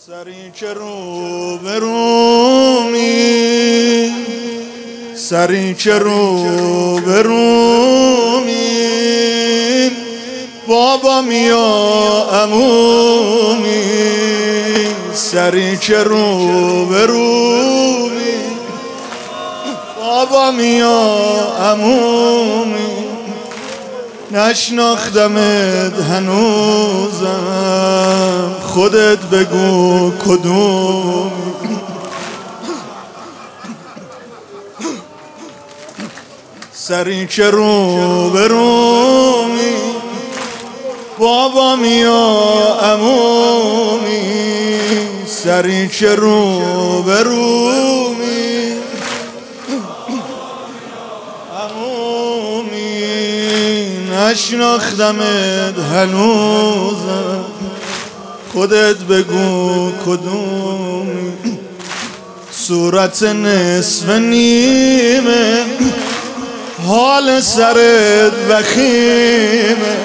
سری که رو برومی، سری که رو برومی، بابام یا عمومی، سری که رو برومی، بابام یا عمومی، نشناختمت هنوزم، خودت بگو کدوم. سری که رو برومی، بابام یا عمومی، سری که رو برومی، عمومی، نشناختمت هنوزم، خودت بگو کدومی. صورت نصف نیمه، حال سرت وخیمه،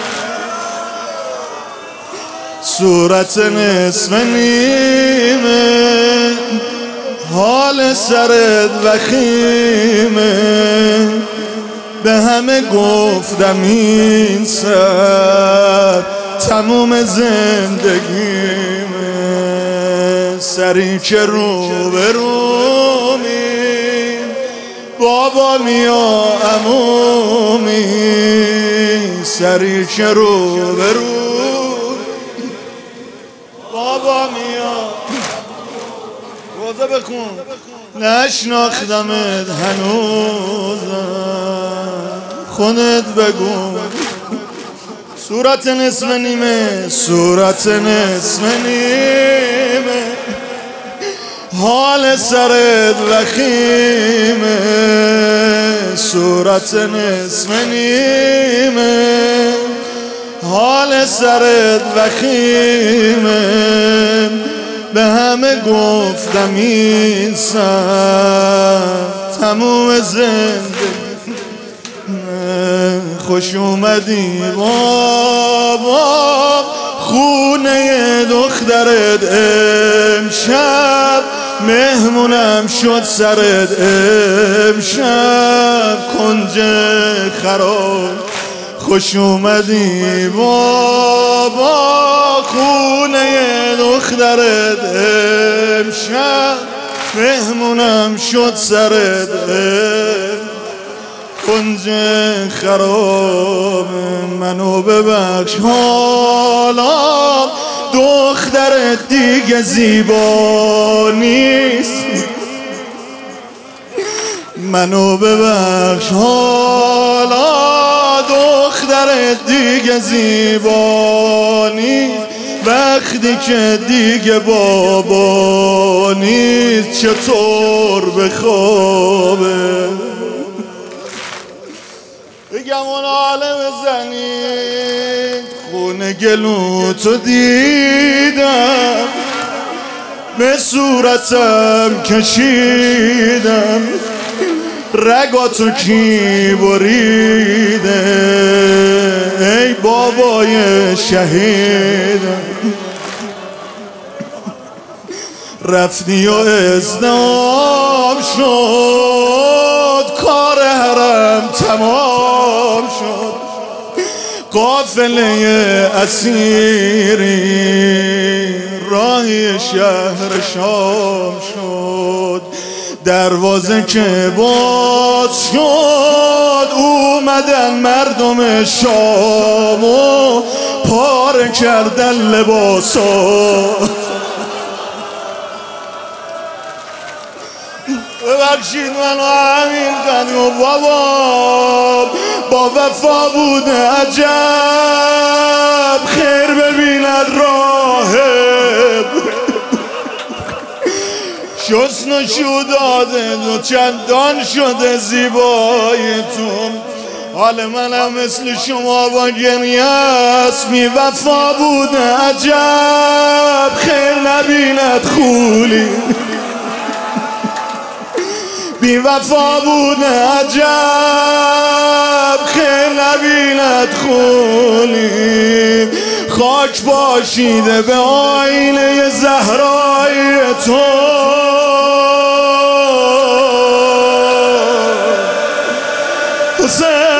صورت نصف نیمه، حال سرت وخیمه، به همه گفتم این سر تموم زندگیمه. سری که رو برومی، بابام یا عمومی، سری که رو برومی، بابام یا روزه بکن. نشناختمت هنوزم، خودت بگو. صورت نصف نیمه، صورت نصف نیمه، حال سرت وخیمه، صورت نصف نیمه، حال سرت وخیمه، به همه گفتم این سر تموم زندگی. خوش اومدی بابا خونه دخترت، امشب مهمونم شد سرت، امشب کنج خراب. خوش اومدی بابا خونه دخترت، امشب مهمونم شد سرت، کنج خراب. منو ببخش حالا دخترت دیگه زیبا نیست، منو ببخش حالا دخترت دیگه زیبا نیست، وقتی که دیگه بابا نیست چطور بخوابه. بگم اون عالم زنی، خونه گلوتو دیدم، به صورتم کشیدم، رگاتو کی بریده ای بابای شهیدم. رفتی و ازدحام شد، کار حرم تمام شد، قافله اسیری راهی شهر شام شد، دروازه که باز شد اومدن مردم شام و پاره کردن لباسا. ببخشید منو همین قدیم و بابا با وفا بوده عجب، خیر ببیند راهب، شسن و شو داده و چندان شده زیباییتون، حال منم مثل شما با گریه است. بی وفا بوده عجب، خیر نبیند خولی، بی وفا بوده عجب، خیر نبیند خولی، خاک باشیده به آینه زهرا. حسین